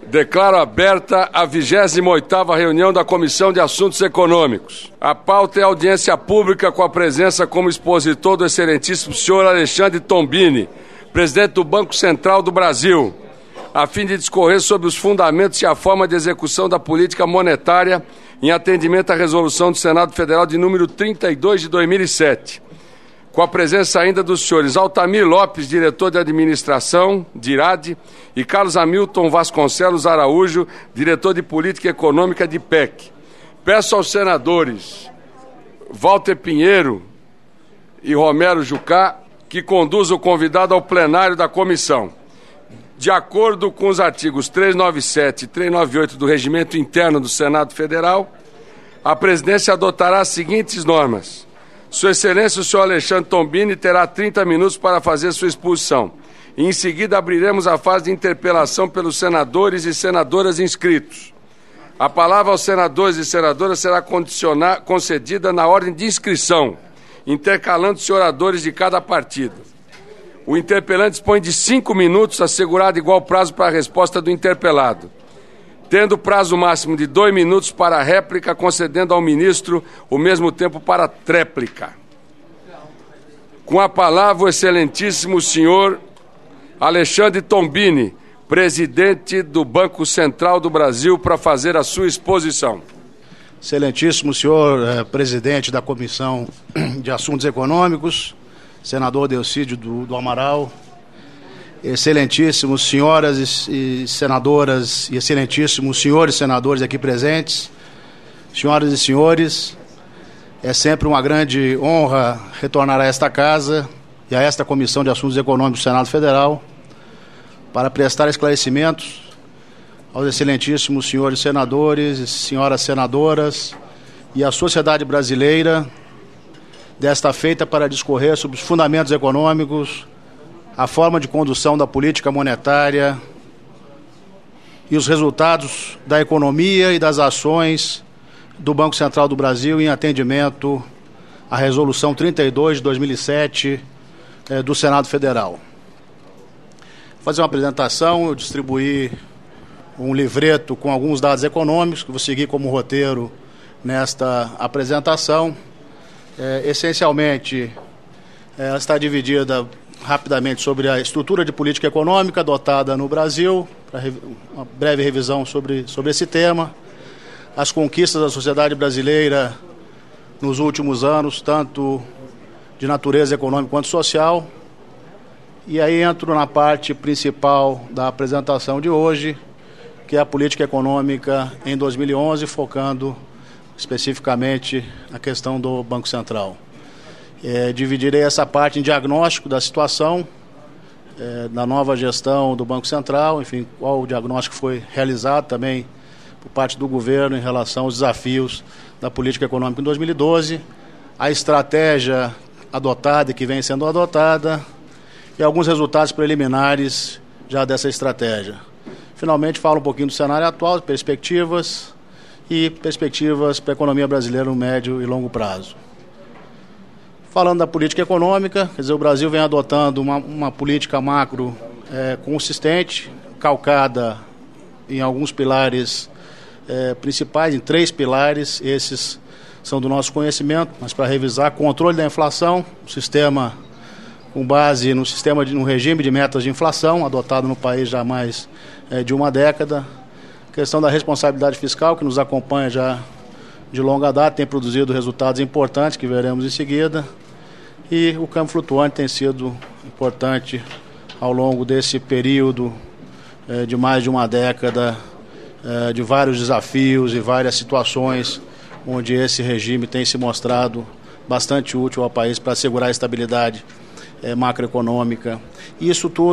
Declaro aberta a 28ª reunião da Comissão de Assuntos Econômicos. A pauta é a audiência pública com a presença como expositor do excelentíssimo senhor Alexandre Tombini, presidente do Banco Central do Brasil, a fim de discorrer sobre os fundamentos e a forma de execução da política monetária em atendimento à resolução do Senado Federal de número 32 de 2007. Com a presença ainda dos senhores Altamir Lopes, diretor de administração, DIRAD, e Carlos Hamilton Vasconcelos Araújo, diretor de política econômica de PEC. Peço aos senadores Walter Pinheiro e Romero Jucá que conduzam o convidado ao plenário da comissão. De acordo com os artigos 397 e 398 do Regimento Interno do Senado Federal, a presidência adotará as seguintes normas. Sua Excelência, o senhor Alexandre Tombini, terá 30 minutos para fazer sua exposição. E, em seguida, abriremos a fase de interpelação pelos senadores e senadoras inscritos. A palavra aos senadores e senadoras será concedida na ordem de inscrição, intercalando-se oradores de cada partido. O interpelante dispõe de 5 minutos, assegurado igual prazo para a resposta do interpelado, tendo prazo máximo de 2 minutos para a réplica, concedendo ao ministro o mesmo tempo para a tréplica. Com a palavra, o excelentíssimo senhor Alexandre Tombini, presidente do Banco Central do Brasil, para fazer a sua exposição. Excelentíssimo senhor presidente da Comissão de Assuntos Econômicos, senador Delcídio do Amaral, excelentíssimos senhoras e senadoras e excelentíssimos senhores senadores aqui presentes, senhoras e senhores, é sempre uma grande honra retornar a esta casa e a esta Comissão de Assuntos Econômicos do Senado Federal para prestar esclarecimentos aos excelentíssimos senhores senadores e senhoras senadoras e à sociedade brasileira desta feita para discorrer sobre os fundamentos econômicos, a forma de condução da política monetária e os resultados da economia e das ações do Banco Central do Brasil em atendimento à Resolução 32 de 2007 do Senado Federal. Vou fazer uma apresentação, eu distribuí um livreto com alguns dados econômicos que vou seguir como roteiro nesta apresentação. Essencialmente, ela está dividida rapidamente sobre a estrutura de política econômica adotada no Brasil, para uma breve revisão sobre esse tema, as conquistas da sociedade brasileira nos últimos anos, tanto de natureza econômica quanto social, e aí entro na parte principal da apresentação de hoje, que é a política econômica em 2011, focando especificamente a questão do Banco Central. Dividirei essa parte em diagnóstico da situação, da nova gestão do Banco Central, enfim, qual o diagnóstico foi realizado também por parte do governo em relação aos desafios da política econômica em 2012, a estratégia adotada e que vem sendo adotada e alguns resultados preliminares já dessa estratégia. Finalmente, falo um pouquinho do cenário atual, perspectivas para a economia brasileira no médio e longo prazo. Falando da política econômica, quer dizer, o Brasil vem adotando uma política macro consistente, calcada em alguns pilares principais, em 3 pilares, esses são do nosso conhecimento, mas para revisar, controle da inflação, um sistema com base no regime de metas de inflação, adotado no país já há mais de uma década, questão da responsabilidade fiscal, que nos acompanha já de longa data, tem produzido resultados importantes, que veremos em seguida, e o câmbio flutuante tem sido importante ao longo desse período de mais de uma década, de vários desafios e várias situações onde esse regime tem se mostrado bastante útil ao país para assegurar a estabilidade macroeconômica. E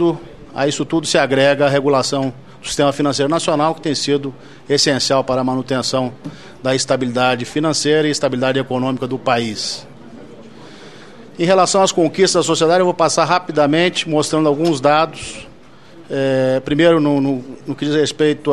a isso tudo se agrega a regulação do sistema financeiro nacional, que tem sido essencial para a manutenção da estabilidade financeira e estabilidade econômica do país. Em relação às conquistas da sociedade, eu vou passar rapidamente, mostrando alguns dados. Primeiro, no que diz respeito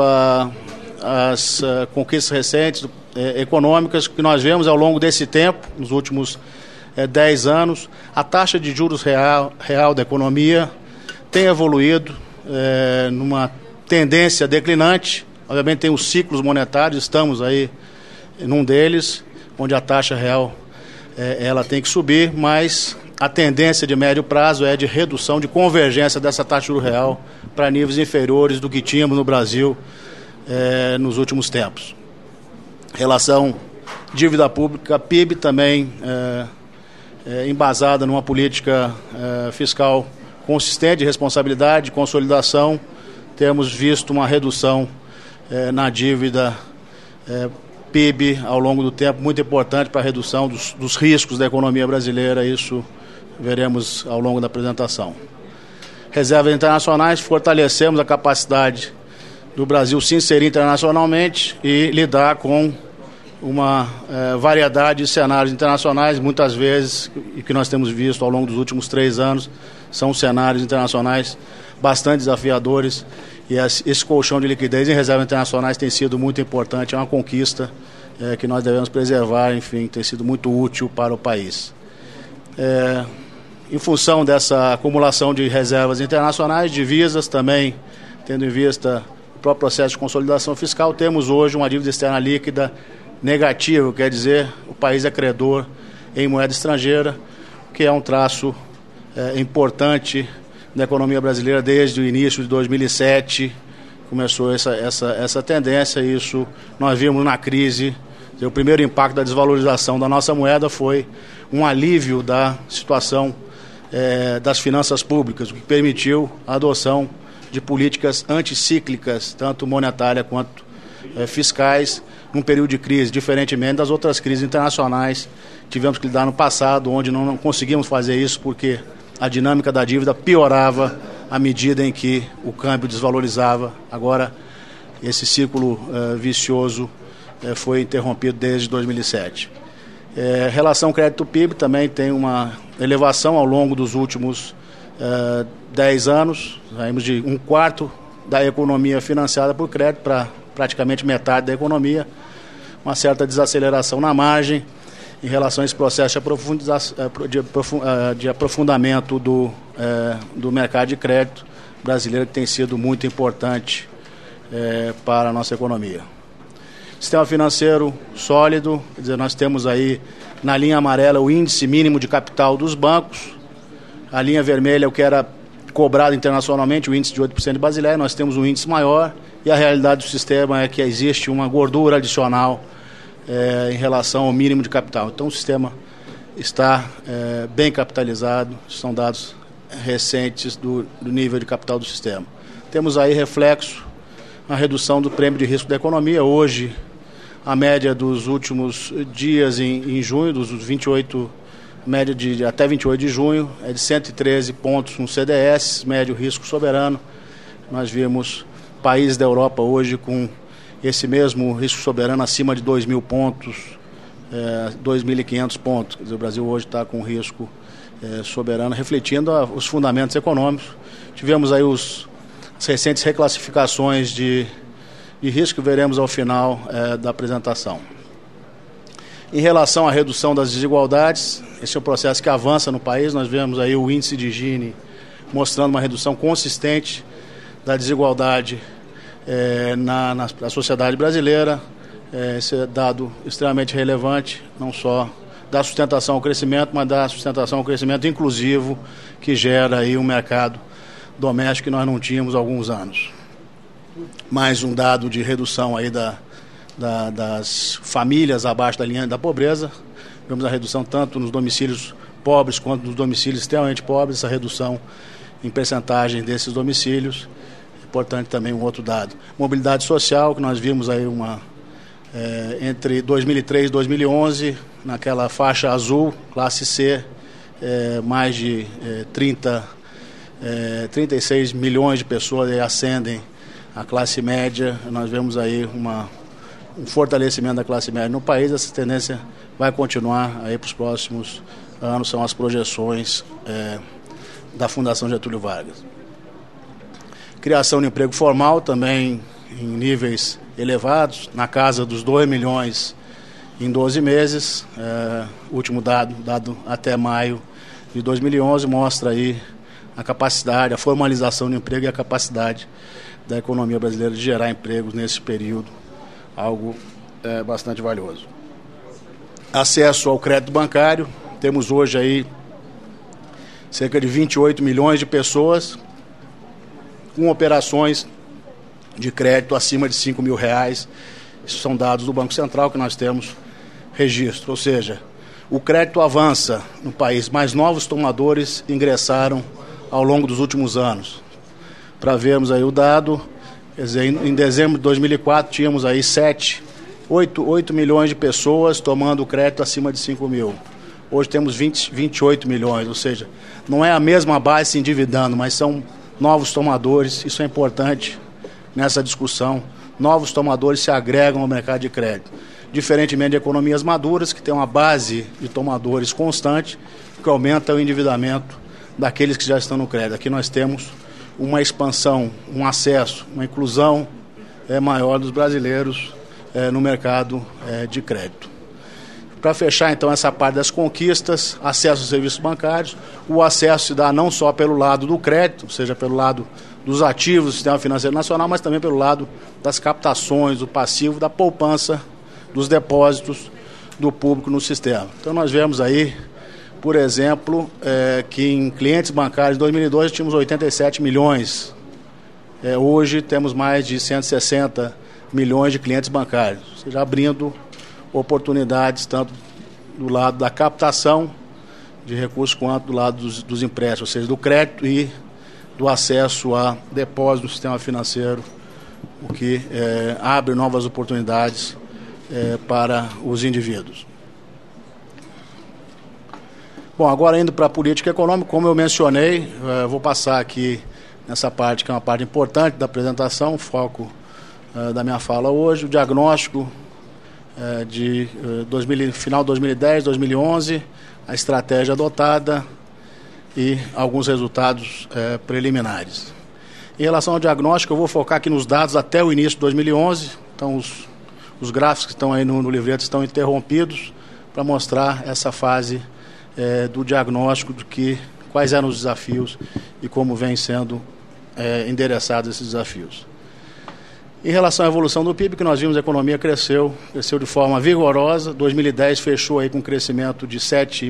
às conquistas recentes econômicas que nós vemos ao longo desse tempo, nos últimos 10 anos, a taxa de juros real da economia tem evoluído numa tendência declinante. Obviamente tem os ciclos monetários, estamos aí num deles, onde a taxa real ela tem que subir, mas a tendência de médio prazo é de redução, de convergência dessa taxa do real para níveis inferiores do que tínhamos no Brasil nos últimos tempos. Relação dívida pública, PIB, também embasada numa política fiscal consistente, de responsabilidade, de consolidação. Temos visto uma redução na dívida PIB ao longo do tempo, muito importante para a redução dos riscos da economia brasileira. Isso veremos ao longo da apresentação. Reservas internacionais, fortalecemos a capacidade do Brasil se inserir internacionalmente e lidar com uma variedade de cenários internacionais, muitas vezes, e que nós temos visto ao longo dos últimos 3 anos, são cenários internacionais bastante desafiadores, e esse colchão de liquidez em reservas internacionais tem sido muito importante, é uma conquista que nós devemos preservar, enfim, tem sido muito útil para o país. Em função dessa acumulação de reservas internacionais, divisas também, tendo em vista o próprio processo de consolidação fiscal, temos hoje uma dívida externa líquida negativa, quer dizer, o país é credor em moeda estrangeira, que é um traço importante da economia brasileira desde o início de 2007, começou essa tendência, e isso nós vimos na crise. O primeiro impacto da desvalorização da nossa moeda foi um alívio da situação das finanças públicas, o que permitiu a adoção de políticas anticíclicas, tanto monetária quanto fiscais, num período de crise, diferentemente das outras crises internacionais que tivemos que lidar no passado, onde não conseguimos fazer isso porque a dinâmica da dívida piorava à medida em que o câmbio desvalorizava. Agora, esse ciclo vicioso foi interrompido desde 2007. Relação crédito-PIB também tem uma elevação ao longo dos últimos 10 anos. Saímos de 1/4 da economia financiada por crédito para praticamente metade da economia, uma certa desaceleração na margem em relação a esse processo de aprofundamento do mercado de crédito brasileiro, que tem sido muito importante para a nossa economia. Sistema financeiro sólido, quer dizer, nós temos aí na linha amarela o índice mínimo de capital dos bancos, a linha vermelha é o que era cobrado internacionalmente, o índice de 8% de Basileia, nós temos um índice maior, e a realidade do sistema é que existe uma gordura adicional em relação ao mínimo de capital. Então o sistema está bem capitalizado, são dados recentes do nível de capital do sistema. Temos aí reflexo na redução do prêmio de risco da economia. Hoje, a média dos últimos dias em junho, dos 28, média até 28 de junho, é de 113 pontos no CDS, médio risco soberano. Nós vimos países da Europa hoje com esse mesmo risco soberano acima de 2.000 pontos, 2.500 pontos. Quer dizer, o Brasil hoje está com risco soberano, refletindo os fundamentos econômicos. Tivemos aí as recentes reclassificações de risco que veremos ao final da apresentação. Em relação à redução das desigualdades, esse é um processo que avança no país. Nós vemos aí o índice de Gini mostrando uma redução consistente da desigualdade na sociedade brasileira. Esse é dado extremamente relevante, não só da sustentação ao crescimento, mas da sustentação ao crescimento inclusivo, que gera aí um mercado doméstico que nós não tínhamos há alguns anos. Mais um dado de redução aí das famílias abaixo da linha da pobreza. Vemos a redução tanto nos domicílios pobres quanto nos domicílios extremamente pobres, essa redução em percentagem desses domicílios. Importante também um outro dado. Mobilidade social, que nós vimos aí entre 2003 e 2011, naquela faixa azul, classe C, mais de 36 milhões de pessoas ascendem à classe média. Nós vemos aí um fortalecimento da classe média no país. Essa tendência vai continuar aí para os próximos anos, são as projeções da Fundação Getúlio Vargas. Criação de emprego formal também em níveis elevados, na casa dos 2 milhões em 12 meses. O último dado até maio de 2011 mostra aí a capacidade, a formalização do emprego e a capacidade da economia brasileira, de gerar empregos nesse período, algo bastante valioso. Acesso ao crédito bancário, temos hoje aí cerca de 28 milhões de pessoas com operações de crédito acima de R$5 mil. Isso são dados do Banco Central que nós temos registro, ou seja, o crédito avança no país, mais novos tomadores ingressaram ao longo dos últimos anos. Para vermos aí o dado, quer dizer, em dezembro de 2004 tínhamos aí 8 milhões de pessoas tomando crédito acima de 5 mil. Hoje temos 28 milhões, ou seja, não é a mesma base se endividando, mas são novos tomadores, isso é importante nessa discussão. Novos tomadores se agregam ao mercado de crédito. Diferentemente de economias maduras, que tem uma base de tomadores constante, que aumenta o endividamento daqueles que já estão no crédito. Aqui nós temos uma expansão, um acesso, uma inclusão maior dos brasileiros no mercado de crédito. Para fechar, então, essa parte das conquistas, acesso aos serviços bancários, o acesso se dá não só pelo lado do crédito, ou seja, pelo lado dos ativos do Sistema Financeiro Nacional, mas também pelo lado das captações, do passivo, da poupança, dos depósitos do público no sistema. Então, nós vemos aí, por exemplo, que em clientes bancários, em 2002, tínhamos 87 milhões. Hoje, temos mais de 160 milhões de clientes bancários, ou seja, abrindo oportunidades tanto do lado da captação de recursos quanto do lado dos empréstimos, ou seja, do crédito e do acesso a depósitos no sistema financeiro, o que abre novas oportunidades para os indivíduos. Bom, agora indo para a política econômica, como eu mencionei, vou passar aqui nessa parte que é uma parte importante da apresentação, o foco da minha fala hoje, o diagnóstico de final de 2010, 2011, a estratégia adotada e alguns resultados preliminares. Em relação ao diagnóstico, eu vou focar aqui nos dados até o início de 2011, então os gráficos que estão aí no livreto estão interrompidos para mostrar essa fase do diagnóstico de quais eram os desafios e como vêm sendo endereçados esses desafios. Em relação à evolução do PIB, que nós vimos, a economia cresceu de forma vigorosa. 2010 fechou aí com um crescimento de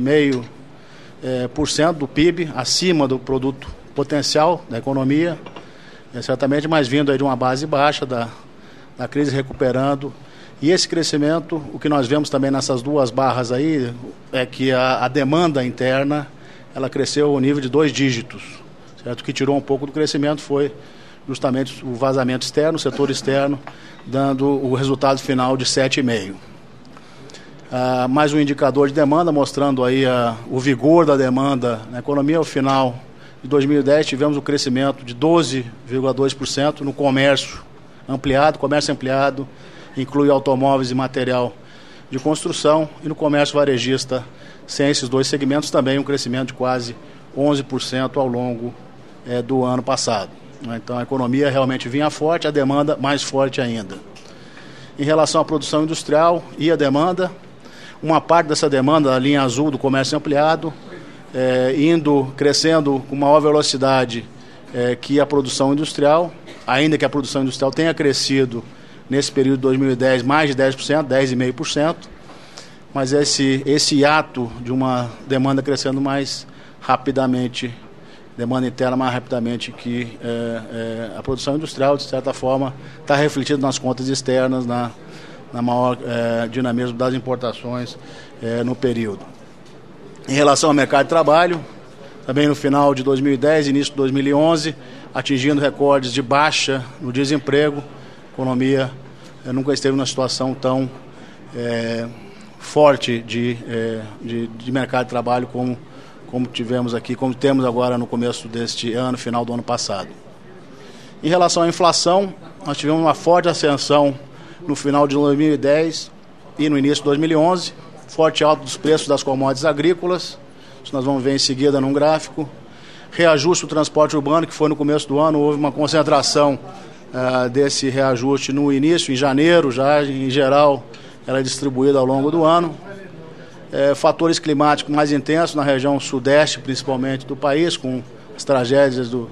7,5% do PIB, acima do produto potencial da economia, certamente, mas vindo aí de uma base baixa da crise recuperando. E esse crescimento, o que nós vemos também nessas duas barras aí, é que a demanda interna, ela cresceu ao nível de 2 dígitos, certo? O que tirou um pouco do crescimento foi justamente o vazamento externo, o setor externo, dando o resultado final de 7,5%. Mais um indicador de demanda, mostrando aí o vigor da demanda na economia. Ao final de 2010, tivemos um crescimento de 12,2% no comércio ampliado. Comércio ampliado inclui automóveis e material de construção, e no comércio varejista, sem esses dois segmentos, também um crescimento de quase 11% ao longo do ano passado. Então a economia realmente vinha forte, a demanda mais forte ainda. Em relação à produção industrial e a demanda, uma parte dessa demanda, a linha azul do comércio ampliado, crescendo com maior velocidade que a produção industrial, ainda que a produção industrial tenha crescido nesse período de 2010 mais de 10%, 10,5%, mas esse hiato de uma demanda crescendo mais rapidamente, demanda interna mais rapidamente que a produção industrial, de certa forma, está refletido nas contas externas, na maior dinamismo das importações no período. Em relação ao mercado de trabalho, também no final de 2010, início de 2011, atingindo recordes de baixa no desemprego, a economia nunca esteve numa situação tão forte de mercado de trabalho como tivemos aqui, como temos agora no começo deste ano, final do ano passado. Em relação à inflação, nós tivemos uma forte ascensão no final de 2010 e no início de 2011, forte alta dos preços das commodities agrícolas, isso nós vamos ver em seguida num gráfico. Reajuste do transporte urbano, que foi no começo do ano, houve uma concentração desse reajuste no início, em janeiro, já em geral ela é distribuída ao longo do ano. Fatores climáticos mais intensos na região sudeste, principalmente do país, com as tragédias do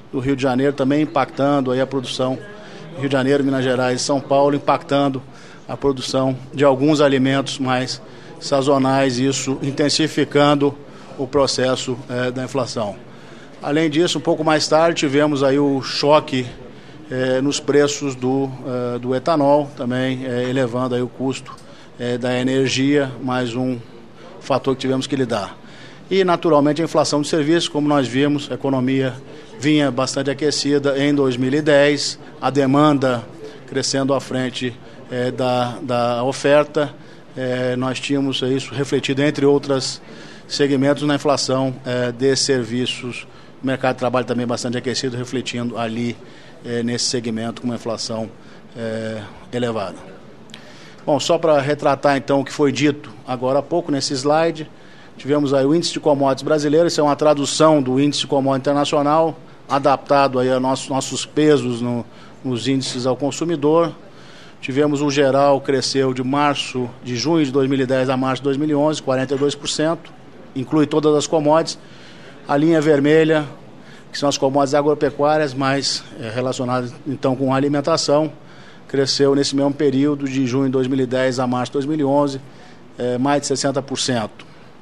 do Rio de Janeiro, também impactando aí a produção, Rio de Janeiro, Minas Gerais e São Paulo, impactando a produção de alguns alimentos mais sazonais, isso intensificando o processo da inflação. Além disso, um pouco mais tarde, tivemos aí o choque nos preços do etanol, também elevando aí o custo da energia, mais um fator que tivemos que lidar. E, naturalmente, a inflação de serviços, como nós vimos, a economia vinha bastante aquecida em 2010, a demanda crescendo à frente da oferta, nós tínhamos isso refletido, entre outros segmentos, na inflação de serviços, o mercado de trabalho também bastante aquecido, refletindo ali nesse segmento com uma inflação elevada. Bom, só para retratar então o que foi dito agora há pouco nesse slide, tivemos aí o índice de commodities brasileiro, isso é uma tradução do índice de commodities internacional, adaptado aí a nossos pesos nos índices ao consumidor. Tivemos o geral, cresceu de junho de 2010 a março de 2011, 42%, inclui todas as commodities. A linha vermelha, que são as commodities agropecuárias, mais relacionadas então com a alimentação, cresceu nesse mesmo período, de junho de 2010 a março de 2011, mais de 60%.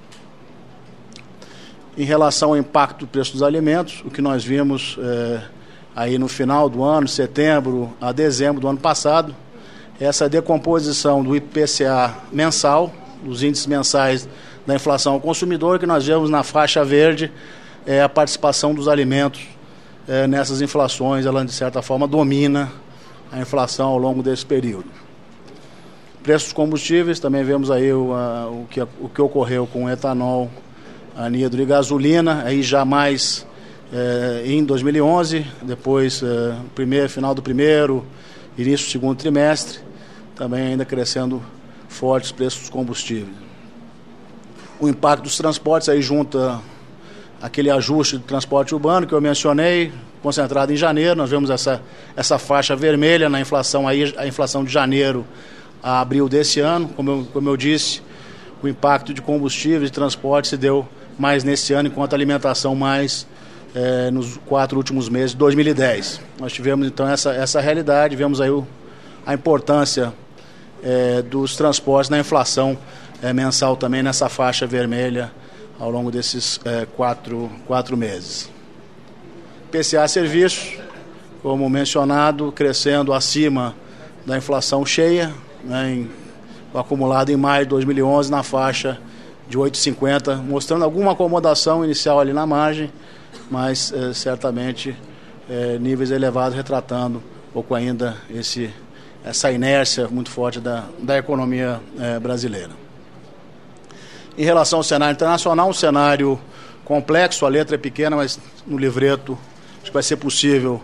Em relação ao impacto do preço dos alimentos, o que nós vimos aí no final do ano, setembro a dezembro do ano passado, essa decomposição do IPCA mensal, os índices mensais da inflação ao consumidor, que nós vemos na faixa verde, a participação dos alimentos nessas inflações, ela de certa forma domina a inflação ao longo desse período. Preços dos combustíveis, também vemos aí o que ocorreu com o etanol, anidro e gasolina, aí já mais em 2011, depois final do primeiro, início do segundo trimestre, também ainda crescendo forte os preços dos combustíveis. O impacto dos transportes aí junta aquele ajuste do transporte urbano que eu mencionei, concentrado em janeiro. Nós vemos essa faixa vermelha na inflação, aí a inflação de janeiro a abril desse ano. Como eu disse, o impacto de combustíveis e transporte se deu mais nesse ano, enquanto a alimentação mais nos 4 últimos meses de 2010. Nós tivemos então essa realidade, vemos aí a importância dos transportes na inflação mensal também nessa faixa vermelha ao longo desses 4 meses. PCA serviços, como mencionado, crescendo acima da inflação cheia, né, o acumulado em maio de 2011 na faixa de 8,50, mostrando alguma acomodação inicial ali na margem, mas certamente níveis elevados, retratando um pouco ainda essa inércia muito forte da economia brasileira. Em relação ao cenário internacional, um cenário complexo, a letra é pequena, mas no livreto acho que vai ser possível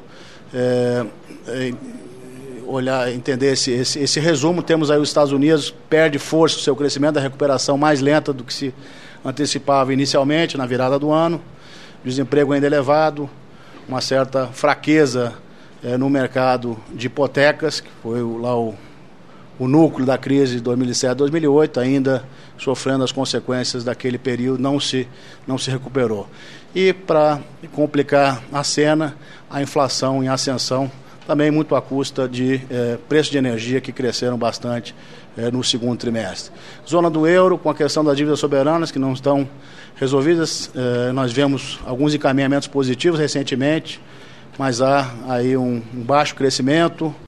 entender esse resumo. Temos aí os Estados Unidos, perde força o seu crescimento, a recuperação mais lenta do que se antecipava inicialmente na virada do ano, desemprego ainda elevado, uma certa fraqueza no mercado de hipotecas, que foi o núcleo da crise de 2007 2008, ainda sofrendo as consequências daquele período, não se recuperou. E, para complicar a cena, a inflação em ascensão, também muito à custa de preços de energia que cresceram bastante no segundo trimestre. Zona do euro, com a questão das dívidas soberanas que não estão resolvidas, nós vemos alguns encaminhamentos positivos recentemente, mas há aí um baixo crescimento.